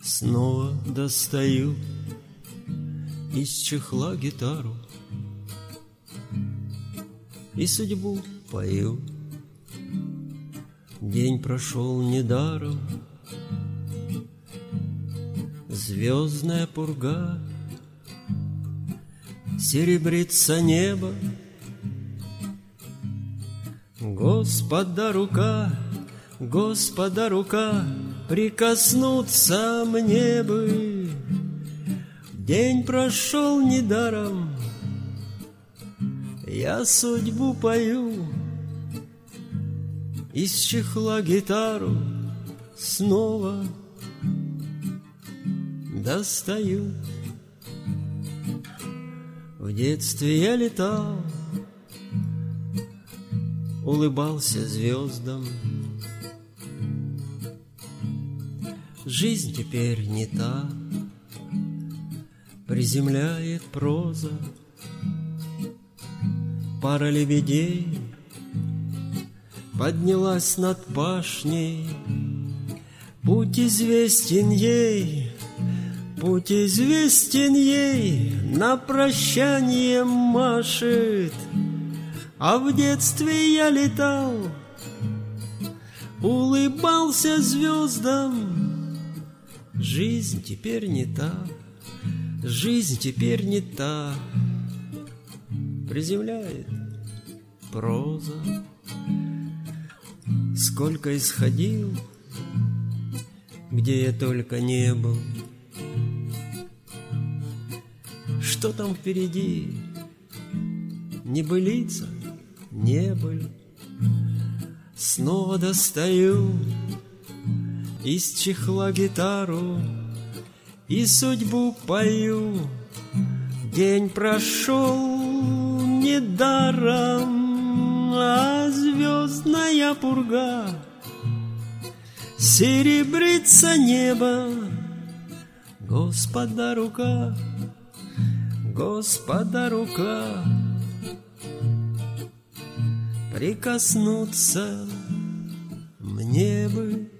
Снова достаю из чехла гитару и судьбу пою. День прошел недаром, звездная пурга, серебрится небо. Господа рука, Господа рука, прикоснуться мне бы. День прошел недаром, я судьбу пою. Из чехла гитару снова достаю. В детстве я летал, улыбался звездам. Жизнь теперь не та, приземляет проза. Пара лебедей поднялась над пашней. Путь известен ей, путь известен ей, на прощание машет. А в детстве я летал, улыбался звездам. Жизнь теперь не та, жизнь теперь не та, приземляет проза. Сколько исходил, где я только не был. Что там впереди? Небылица, небыль. Снова достаю из чехла гитару и судьбу пою. День прошел недаром, а звездная пурга, серебрится небо. Господа рука, Господа рука, прикоснуться мне бы.